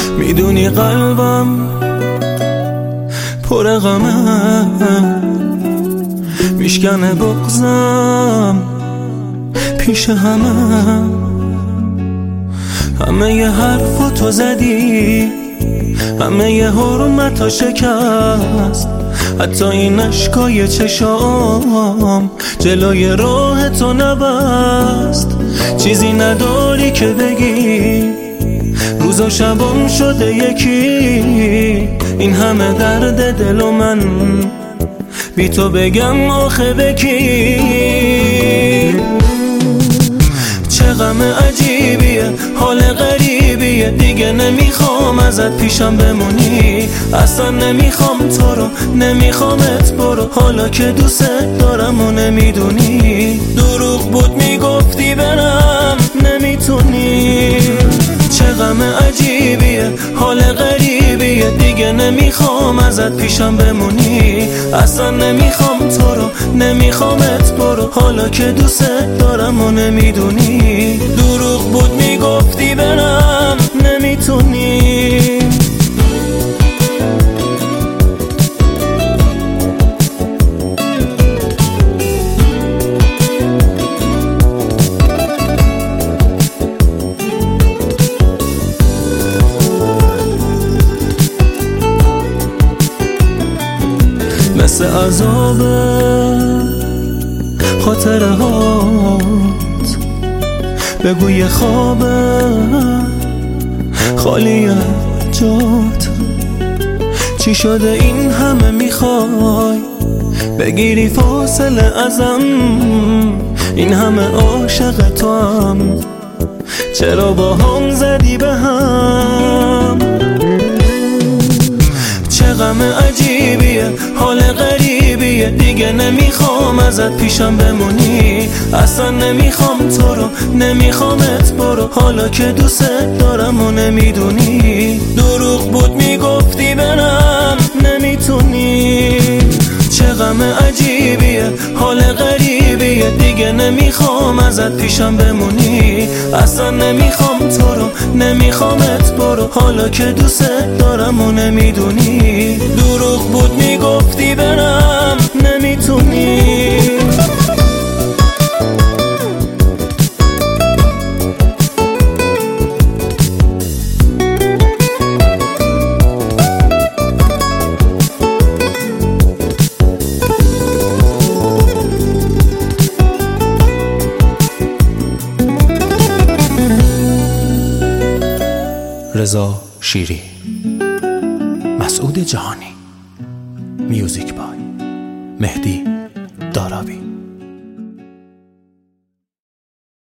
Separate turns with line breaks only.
میدونی قلبم پر غمه، میشکنه بغضم پیش همه ی حرفاتو زدی، همه ی حرمتو شکست، حتی این اشکای چشام جلوی راه تو نبست. چیزی نداری که بگی، روز و شبم شده یکی، این همه درد دل و من بی تو بگم آخه بکی. چه غم عجیبیه، حال غریبیه، دیگه نمیخوام ازت پیشم بمونی، اصلا نمیخوام تو رو، نمیخوامت برو، حالا که دوست دارم و نمیدونی، دروغ بود میگفتی برم نمیتونی. چه غم عجیبیه، حال غریبیه، دیگه نمیخوام ازت پیشم بمونی، اصلا نمیخوام تو رو، نمیخوامت برو، حالا که دوست دارم و نمیدونی، دروغ بود میگفتی برم نمیتونی. مثل عذاب خاطره هات، بگو یه خوابه خالی جات، چی شده این همه میخوای بگیری فاصله ازم، این همه عاشق تو هم چرا با هم زدی به هم. چه غم عجیبیه، حال غریبیه، دیگه نمیخوام ازت پیشم بمونی، اصلا نمیخوام تو رو، نمیخوامت برو، حالا که دوست دارم و نمیدونی، دروغ بود میگفتی برم نمیتونی. چه غم عجیبیه، حال غریبیه، دیگه نمیخوام ازت پیشم بمونی، اصلا نمیخوام تو رو، نمیخوامت برو، حالا که دوست دارم و نمیدونی، دروغ بود میگفتی برم نمیتونی.
رضا شیری، مسعود جهانی، میوزیک بای مهدی داراوی.